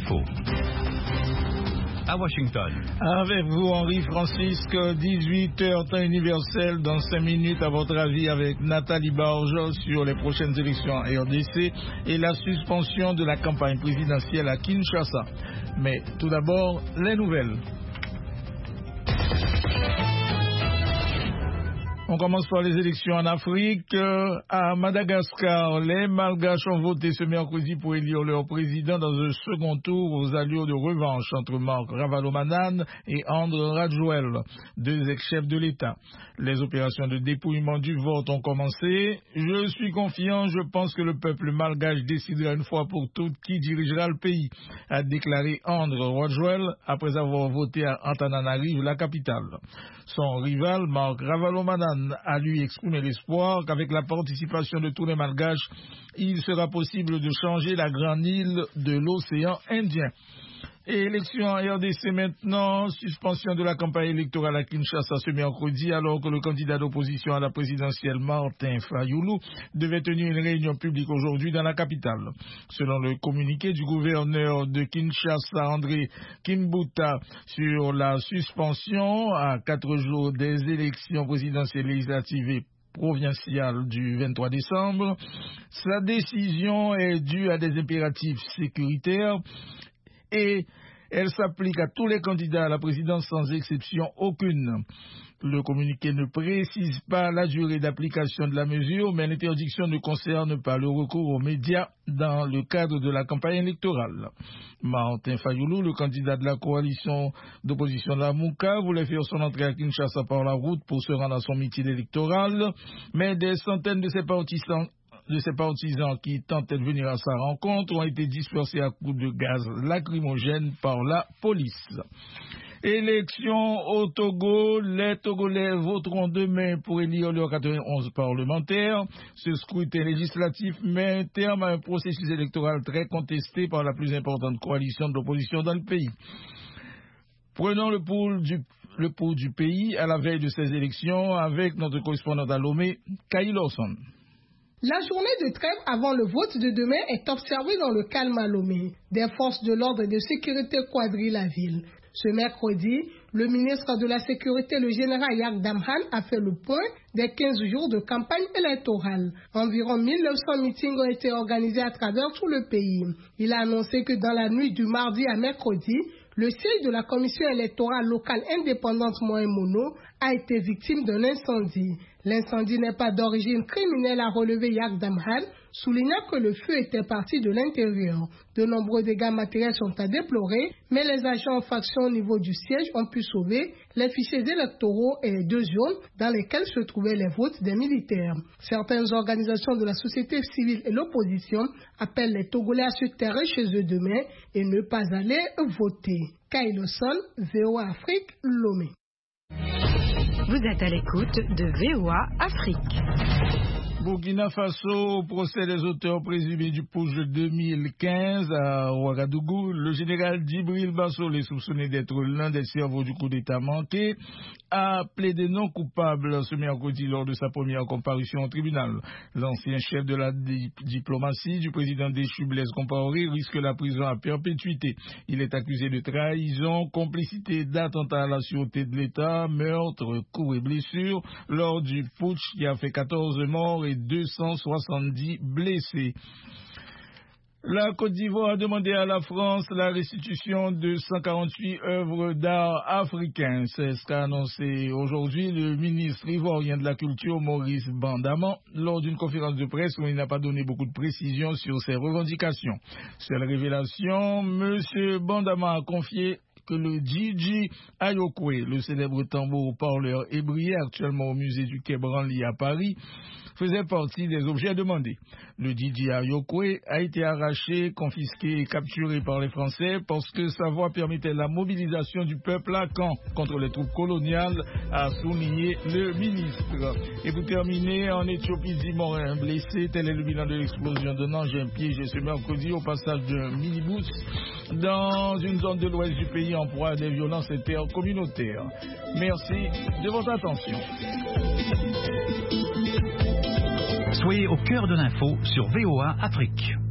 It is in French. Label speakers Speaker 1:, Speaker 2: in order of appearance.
Speaker 1: l'info. À Washington.
Speaker 2: Avec vous, Henri Francisque, 18h temps universel, dans 5 minutes, à votre avis, avec Nathalie Barge sur les prochaines élections en RDC et la suspension de la campagne présidentielle à Kinshasa. Mais tout d'abord, les nouvelles. On commence par les élections en Afrique. À Madagascar, les Malgaches ont voté ce mercredi pour élire leur président dans un second tour aux allures de revanche entre Marc Ravalomanane et André Rajoelina, deux ex-chefs de l'État. Les opérations de dépouillement du vote ont commencé. Je suis confiant, je pense que le peuple malgache décidera une fois pour toutes qui dirigera le pays, a déclaré André Rajoelina après avoir voté à Antananarivo, la capitale. Son rival, Marc Ravalomanane, a lui exprimé l'espoir qu'avec la participation de tous les Malgaches, il sera possible de changer la grande île de l'océan Indien. Et élection en RDC maintenant, suspension de la campagne électorale à Kinshasa ce mercredi, alors que le candidat d'opposition à la présidentielle Martin Fayulu devait tenir une réunion publique aujourd'hui dans la capitale. Selon le communiqué du gouverneur de Kinshasa, André Kimbuta, sur la suspension à 4 jours des élections présidentielles législatives et provinciale du 23 décembre, sa décision est due à des impératifs sécuritaires et elle s'applique à tous les candidats à la présidence sans exception aucune. Le communiqué ne précise pas la durée d'application de la mesure, mais l'interdiction ne concerne pas le recours aux médias dans le cadre de la campagne électorale. Martin Fayulu, le candidat de la coalition d'opposition de la Mouka, voulait faire son entrée à Kinshasa par la route pour se rendre à son meeting électoral, mais des centaines de ses partisans qui tentaient de venir à sa rencontre ont été dispersés à coups de gaz lacrymogène par la police. Élection au Togo, les Togolais voteront demain pour élire leurs 91 parlementaires. Ce scrutin législatif met un terme à un processus électoral très contesté par la plus importante coalition de l'opposition dans le pays. Prenons le pouls du pays à la veille de ces élections avec notre correspondant à Lomé, Kay Lawson.
Speaker 3: La journée de trêve avant le vote de demain est observée dans le calme à Lomé. Des forces de l'ordre et de sécurité quadrillent la ville. Ce mercredi, le ministre de la Sécurité, le général Yak Damhan, a fait le point des 15 jours de campagne électorale. Environ 1900 meetings ont été organisés à travers tout le pays. Il a annoncé que dans la nuit du mardi à mercredi, le siège de la commission électorale locale indépendante Moïmono a été victime d'un incendie. L'incendie n'est pas d'origine criminelle, a relevé Yak Damhan, soulignant que le feu était parti de l'intérieur. De nombreux dégâts matériels sont à déplorer, mais les agents en faction au niveau du siège ont pu sauver les fichiers électoraux et les 2 urnes dans lesquelles se trouvaient les votes des militaires. Certaines organisations de la société civile et l'opposition appellent les Togolais à se terrer chez eux demain et ne pas aller voter. Kay Lawson, VOA Afrique, Lomé.
Speaker 4: Vous êtes à l'écoute de VOA Afrique.
Speaker 2: Burkina Faso, procès des auteurs présumés du putsch de 2015 à Ouagadougou. Le général Djibril Bassolé, soupçonné d'être l'un des cerveaux du coup d'État manqué, a plaidé non coupable ce mercredi lors de sa première comparution au tribunal. L'ancien chef de la diplomatie du président déchu Blaise Compaoré risque la prison à perpétuité. Il est accusé de trahison, complicité d'attentat à la sûreté de l'État, meurtre, coups et blessures lors du putsch qui a fait 14 morts et 270 blessés. La Côte d'Ivoire a demandé à la France la restitution de 148 œuvres d'art africains. C'est ce qu'a annoncé aujourd'hui le ministre ivoirien de la Culture, Maurice Bandaman, lors d'une conférence de presse où il n'a pas donné beaucoup de précisions sur ses revendications. Seule révélation, M. Bandaman a confié que le Djidji Ayokwe, le célèbre tambour parleur ébrié actuellement au musée du Quai Branly à Paris, faisait partie des objets demandés. Le Djidji Ayokwe a été arraché, confisqué et capturé par les Français parce que sa voix permettait la mobilisation du peuple à Caen contre les troupes coloniales, a souligné le ministre. Et pour terminer, en Éthiopie, 10 morts et un blessé, tel est le bilan de l'explosion d'un engin piégé ce mercredi au passage d'un minibus dans une zone de l'ouest du pays en proie à des violences intercommunautaires. Merci de votre attention.
Speaker 1: Soyez au cœur de l'info sur VOA Afrique.